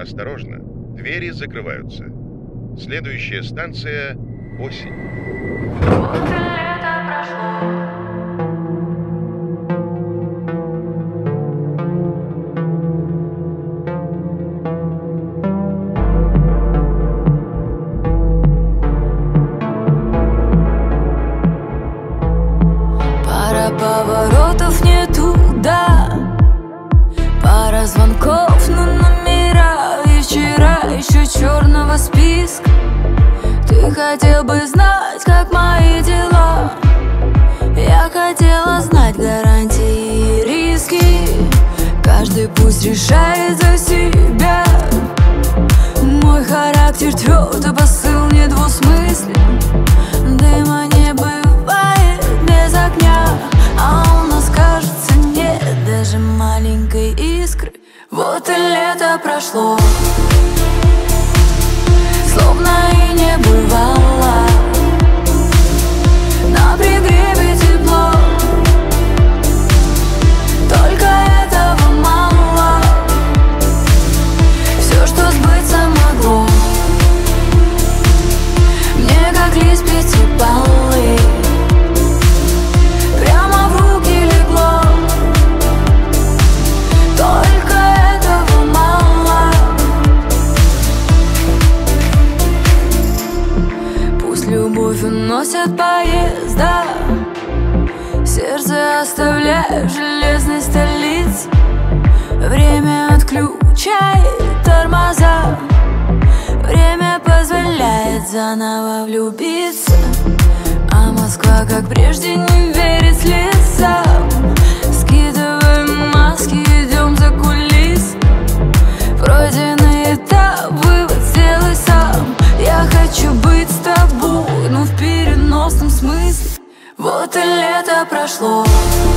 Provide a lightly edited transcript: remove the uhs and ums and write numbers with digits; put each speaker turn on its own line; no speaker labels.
Осторожно, двери закрываются. Следующая станция — осень.
Вот и лето прошло. Пара поворотов не туда, пара звонков на номера. И вчера еще черного списка. Ты хотел бы знать, как мои дела. Я хотела знать гарантии и риски. Каждый пусть решает за себя. Мой характер тверд, а посыл недвусмыслен. Дыма не бывает без огня, а у нас, кажется, нет даже маленькой искры. Вот и лето прошло, словно и не бывало. На пригреве тепло, только этого мало. Все, что сбыться могло, мне как лист пятипалый прямо в руки легло. Только этого мало. Пусть любовь уносит поезда, сердце оставляю в железной столице. Время отключает тормоза, время позволяет заново влюбиться. А Москва, как прежде, не верит слезам. Скидываем маски, идем за кулис. Пройденный этап, вывод сделай сам. Я хочу быть с тобой, но в переносном смысле. Вот и лето прошло.